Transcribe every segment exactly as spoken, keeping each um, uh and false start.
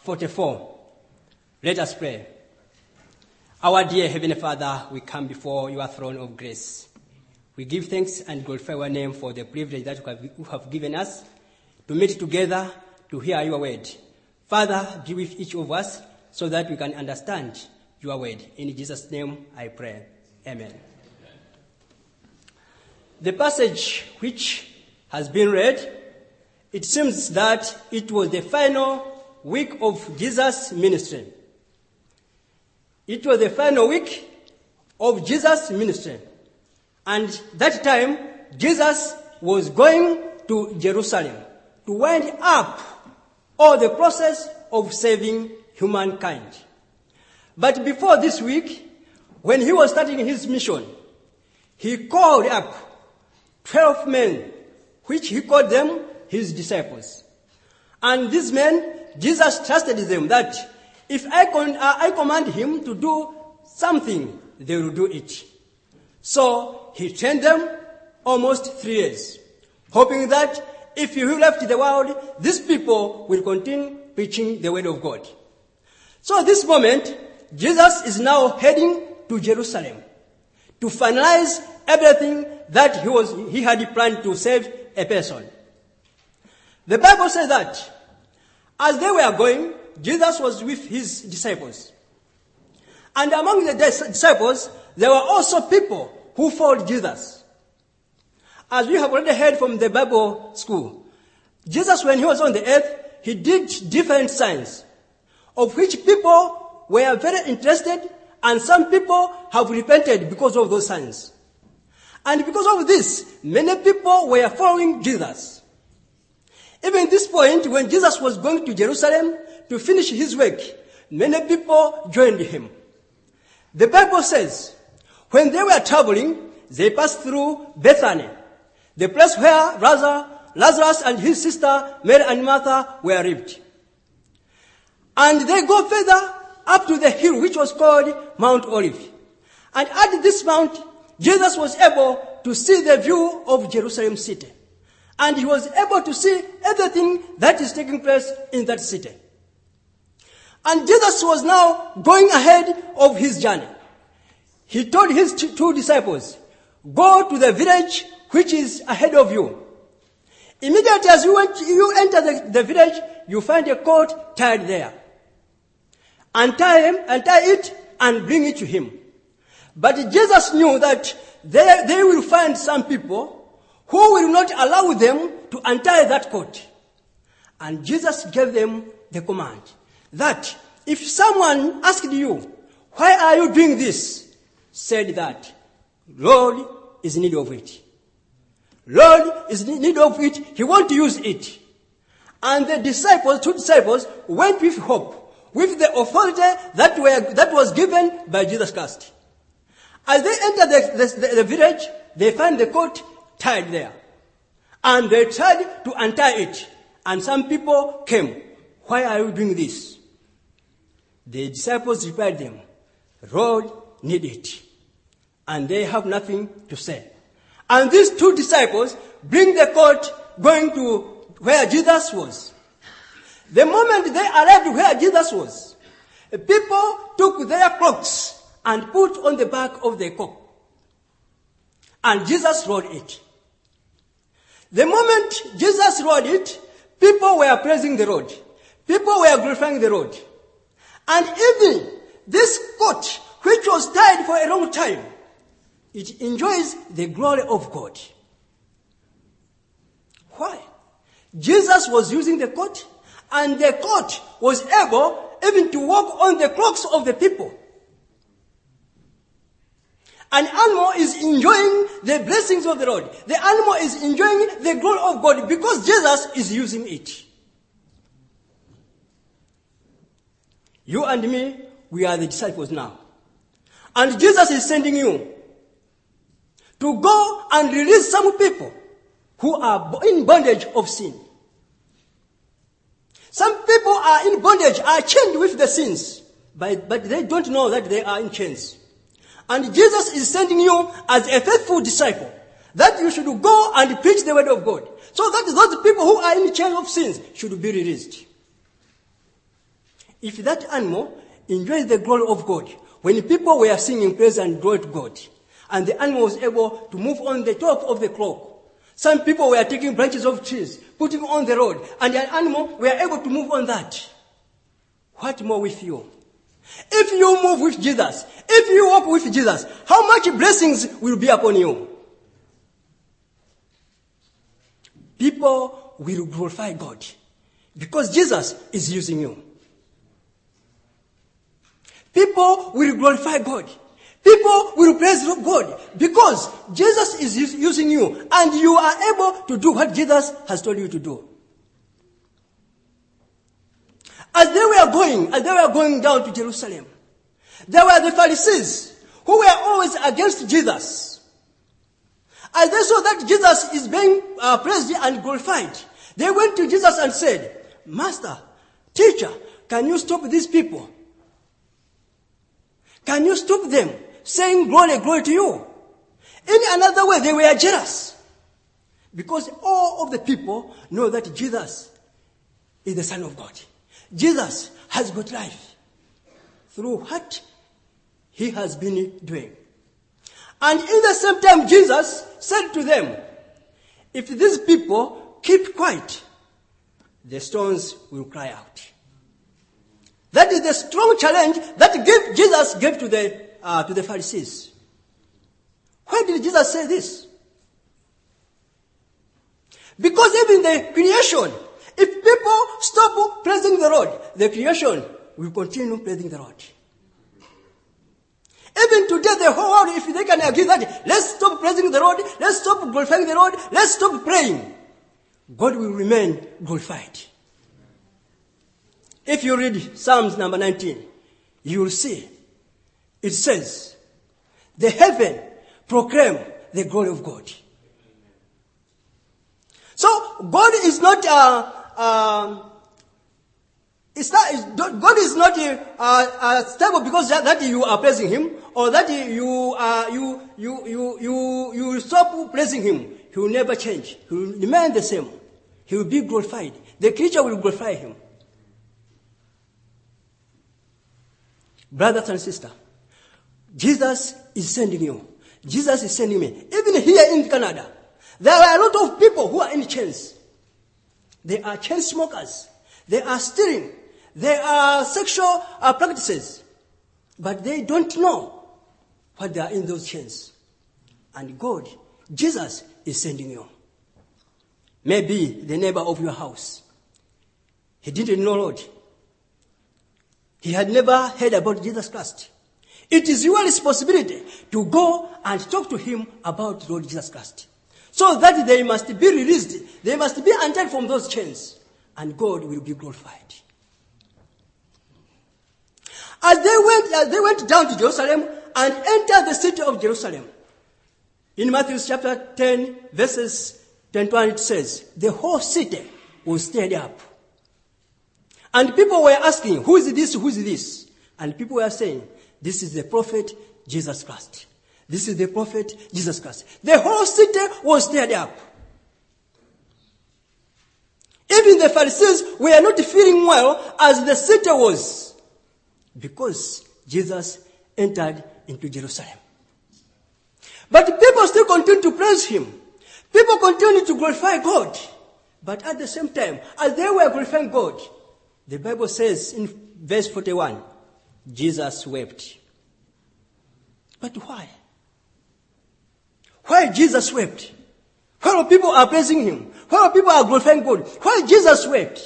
forty-four. Let us pray. Our dear Heavenly Father, we come before your throne of grace. We give thanks and glorify your name for the privilege that you have given us to meet together to hear your word. Father, be with each of us so that we can understand your word. In Jesus' name I pray. Amen. The passage which has been read, it seems that it was the final week of Jesus' ministry. It was the final week of Jesus' ministry. And that time, Jesus was going to Jerusalem to wind up all the process of saving humankind. But before this week, when he was starting his mission, he called up twelve men, which he called them his disciples. And these men, Jesus trusted them that if I, con- uh, I command him to do something, they will do it. So he trained them almost three years, hoping that if he left the world, these people will continue preaching the word of God. So at this moment, Jesus is now heading to Jerusalem to finalize everything that he was he had planned to save a person. The Bible says that as they were going, Jesus was with his disciples. And among the disciples, there were also people who followed Jesus. As we have already heard from the Bible school, Jesus, when he was on the earth, he did different signs, of which people were very interested, and some people have repented because of those signs. And because of this, many people were following Jesus. Even at this point, when Jesus was going to Jerusalem to finish his work, many people joined him. The Bible says, when they were traveling, they passed through Bethany, the place where Lazarus and his sister Mary and Martha were lived. And they go further up to the hill which was called Mount Olive. And at this mount, Jesus was able to see the view of Jerusalem city. And he was able to see everything that is taking place in that city. And Jesus was now going ahead of his journey. He told his two disciples, go to the village which is ahead of you. Immediately as you, went, you enter the, the village, you find a colt tied there. Untie him, untie it, and bring it to him. But Jesus knew that they, they will find some people who will not allow them to untie that coat. And Jesus gave them the command that if someone asked you, why are you doing this? Said that, Lord is in need of it. Lord is in need of it. He wants to use it. And the disciples, two disciples, went with hope, with the authority that, were, that was given by Jesus Christ. As they entered the, the, the village, they found the coat tied there. And they tried to untie it. And some people came. Why are you doing this? The disciples replied them, Lord, need it. And they have nothing to say. And these two disciples bring the coat going to where Jesus was. The moment they arrived where Jesus was, people took their cloaks and put on the back of the coat. And Jesus rode it. The moment Jesus rode it, people were praising the Lord. People were glorifying the Lord. And even this coat, which was tied for a long time, it enjoys the glory of God. Why? Jesus was using the coat, and the coat was able even to walk on the cloaks of the people. An animal is enjoying the blessings of the Lord. The animal is enjoying the glory of God because Jesus is using it. You and me, we are the disciples now. And Jesus is sending you to go and release some people who are in bondage of sin. Some people are in bondage, are chained with the sins, but, but they don't know that they are in chains. And Jesus is sending you as a faithful disciple, that you should go and preach the word of God, so that those people who are in chains of sins should be released. if that animal enjoys the glory of God, when people were singing praise and glory to God, and the animal was able to move on the top of the clock, some people were taking branches of trees, putting on the road, and the animal were able to move on that. What more with you? If you move with Jesus, if you walk with Jesus, how much blessings will be upon you? People will glorify God because Jesus is using you. People will glorify God. People will praise God because Jesus is using you and you are able to do what Jesus has told you to do. As they were going, as they were going down to Jerusalem, there were the Pharisees who were always against Jesus. As they saw that Jesus is being uh, praised and glorified, they went to Jesus and said, Master, teacher, can you stop these people? Can you stop them saying glory, glory to you? In another way, they were jealous. Because all of the people know that Jesus is the Son of God. Jesus has got life through what he has been doing. And in the same time, Jesus said to them, if these people keep quiet, the stones will cry out. That is the strong challenge that give, Jesus gave to the, uh, to the Pharisees. Why did Jesus say this? Because even the creation, if people stop praising the Lord, the creation will continue praising the Lord. Even today, the whole world, if they can agree that let's stop praising the Lord, let's stop glorifying the Lord, let's stop praying, God will remain glorified. If you read Psalms number nineteen, you will see it says, the heaven proclaim the glory of God. So God is not uh, uh, it's not, it's, God is not uh, uh, stable because that, that you are praising Him, or that you uh, you you you you you stop praising Him. He will never change. He will remain the same. He will be glorified. The creature will glorify Him. Brothers and sisters, Jesus is sending you. Jesus is sending me. Even here in Canada, there are a lot of people who are in chains. They are chain smokers. They are stealing. They are sexual uh, practices. But they don't know what they are in those chains. And God, Jesus is sending you. Maybe the neighbor of your house. He didn't know Lord. He had never heard about Jesus Christ. It is your responsibility to go and talk to him about Lord Jesus Christ. So that they must be released. They must be undone from those chains. And God will be glorified. As they went, as they went down to Jerusalem and entered the city of Jerusalem. In Matthew chapter ten, verses twenty-one, it says, the whole city was stirred up. And people were asking, who is this, who is this? And people were saying, this is the prophet Jesus Christ. This is the prophet Jesus Christ. The whole city was stirred up. Even the Pharisees were not feeling well as the city was. Because Jesus entered into Jerusalem. But people still continue to praise him. People continue to glorify God. But at the same time, as they were glorifying God, the Bible says in verse forty-one, Jesus wept. But why? Why Jesus wept? Why people are praising him? Why people are glorifying God? Why Jesus wept?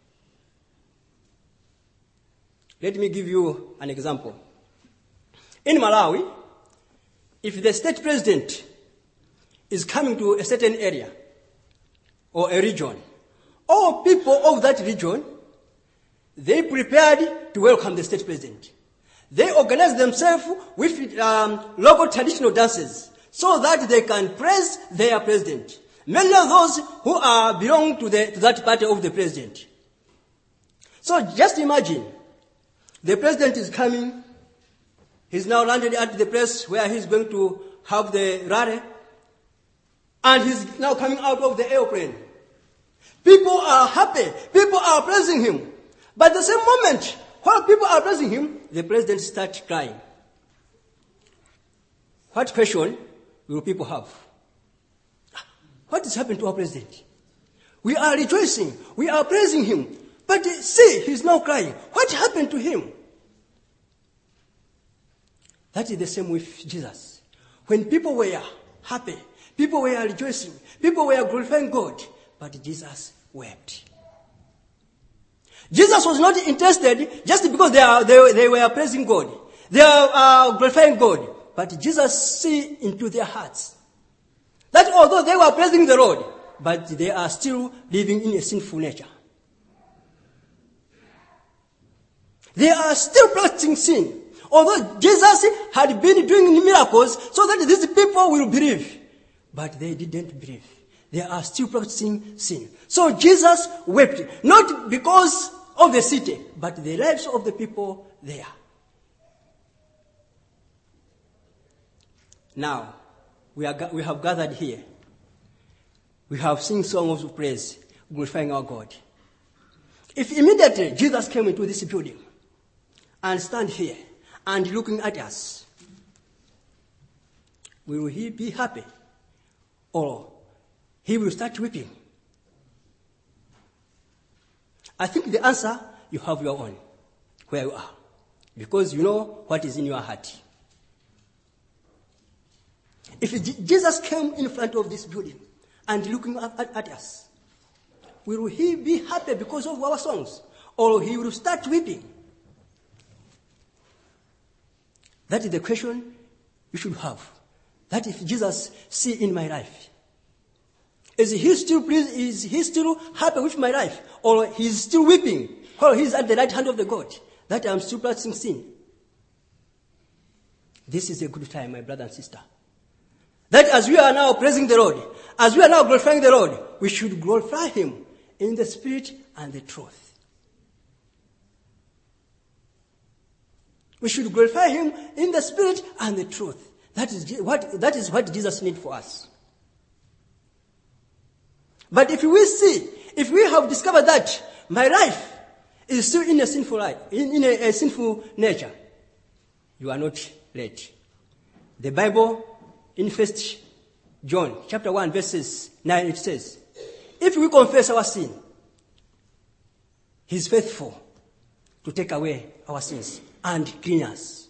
Let me give you an example. In Malawi, if the state president is coming to a certain area or a region, all people of that region, they prepared to welcome the state president. They organize themselves with um, local traditional dances so that they can praise their president. Many of those who are belong to, the, to that party of the president. So just imagine, the president is coming. He's now landed at the place where he's going to have the rally. And he's now coming out of the airplane. People are happy. People are praising him. But at the same moment, while people are praising him, the president starts crying. What question will people have? What has happened to our president? We are rejoicing. We are praising him. But see, he's now crying. What happened to him? That is the same with Jesus. When people were happy, people were rejoicing, people were glorifying God, but Jesus wept. Jesus was not interested just because they, are, they, they were praising God. They are uh, glorifying God. But Jesus see into their hearts. That although they were praising the Lord, but they are still living in a sinful nature. They are still practicing sin. Although Jesus had been doing miracles so that these people will believe. But they didn't believe. They are still practicing sin. So Jesus wept. Not because of the city, but the lives of the people there. Now, we, are, we have gathered here. We have sing songs of praise, glorifying our God. If immediately Jesus came into this building and stand here and looking at us, will he be happy? Or he will start weeping? I think the answer, you have your own, where you are. Because you know what is in your heart. If Jesus came in front of this building and looking at, at, at us, will he be happy because of our songs? Or he will start weeping? That is the question you should have. That if Jesus see in my life, is he still pleased, is he still happy with my life? Or he is still weeping while he is at the right hand of the God, that I am still practicing sin? This is a good time, my brother and sister. That as we are now praising the Lord, as we are now glorifying the Lord, we should glorify him in the spirit and the truth. We should glorify him in the spirit and the truth. That is what, that is what Jesus needs for us. But if we see, if we have discovered that my life is still in a sinful life, in, in a, a sinful nature, you are not late. The Bible, in First John chapter one, verses nine, it says, if we confess our sin, he is faithful to take away our sins and clean us.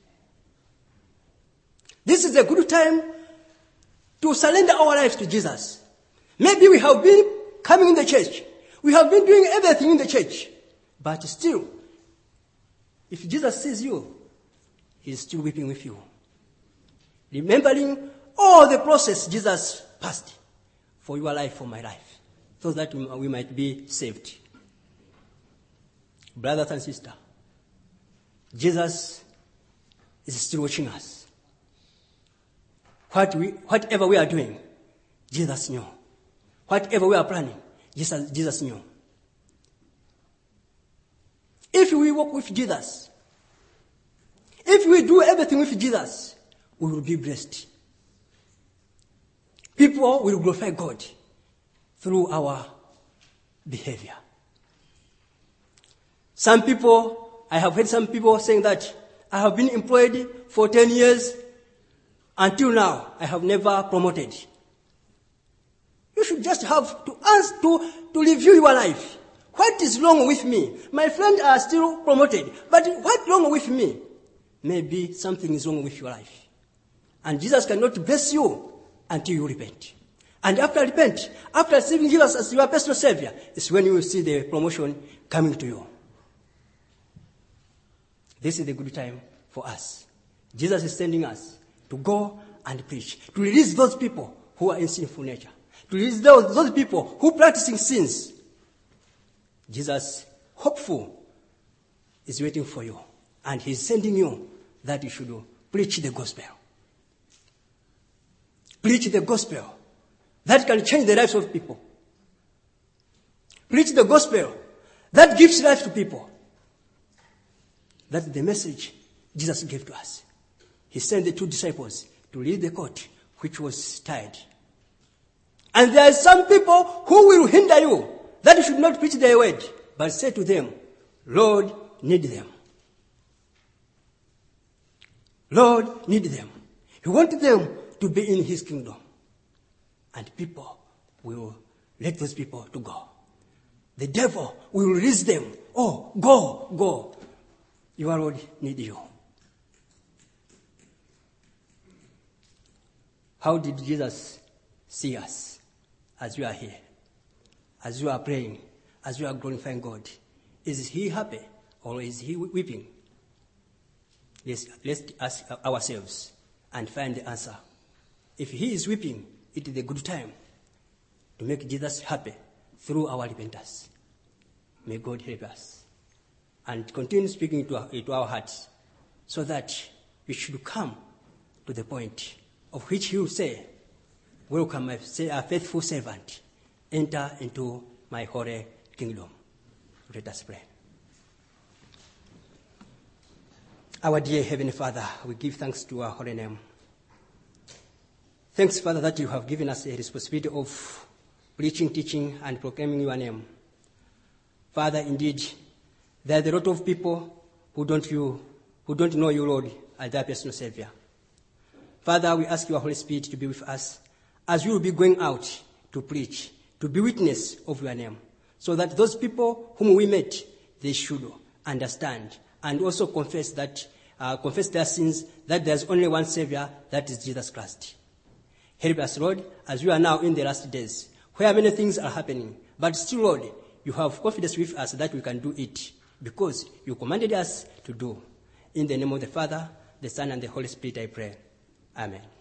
This is a good time to surrender our lives to Jesus. Maybe we have been coming in the church. We have been doing everything in the church. But still, if Jesus sees you, he is still weeping with you. Remembering all the process Jesus passed for your life, for my life, so that we might be saved. Brothers and sisters, Jesus is still watching us. What we, whatever we are doing, Jesus knew. Whatever we are planning, Jesus, Jesus knew. If we walk with Jesus, if we do everything with Jesus, we will be blessed. People will glorify God through our behavior. Some people, I have heard some people saying that I have been employed for ten years. Until now, I have never promoted. You should just have to ask to, to review your life. What is wrong with me? My friends are still promoted, but what's wrong with me? Maybe something is wrong with your life. And Jesus cannot bless you until you repent. And after repent, after receiving Jesus as your personal Savior, is when you will see the promotion coming to you. This is the good time for us. Jesus is sending us to go and preach, to release those people who are in sinful nature, to release those, those people who are practicing sins. Jesus, hopeful, is waiting for you, and he's sending you that you should preach the gospel. Preach the gospel. That can change the lives of people. Preach the gospel. That gives life to people. That's the message Jesus gave to us. He sent the two disciples to lead the court, which was tied. And there are some people who will hinder you, that you should not preach their word, but say to them, Lord, need them. Lord need them. He wanted them to be in his kingdom. And people will let those people to go. The devil will release them. Oh, go, go. Your Lord need you. How did Jesus see us as we are here? As we are praying, as we are glorifying God? Is he happy or is he weeping? Let's, let's ask ourselves and find the answer. If he is weeping, it is a good time to make Jesus happy through our repentance. May God help us and continue speaking to our, to our hearts so that we should come to the point of which he will say, welcome, my faithful servant, enter into my holy kingdom. Let us pray. Our dear Heavenly Father, we give thanks to our holy name. Thanks, Father, that you have given us a responsibility of preaching, teaching, and proclaiming your name. Father, indeed, there are a lot of people who don't, you, who don't know you, Lord, as their personal Savior. Father, we ask your Holy Spirit to be with us as we will be going out to preach, to be witness of your name, so that those people whom we met, they should understand and also confess that, uh, confess their sins, that there's only one Savior, that is Jesus Christ. Help us, Lord, as we are now in the last days, where many things are happening, but still, Lord, you have confidence with us that we can do it, because you commanded us to do. In the name of the Father, the Son, and the Holy Spirit, I pray. Amen.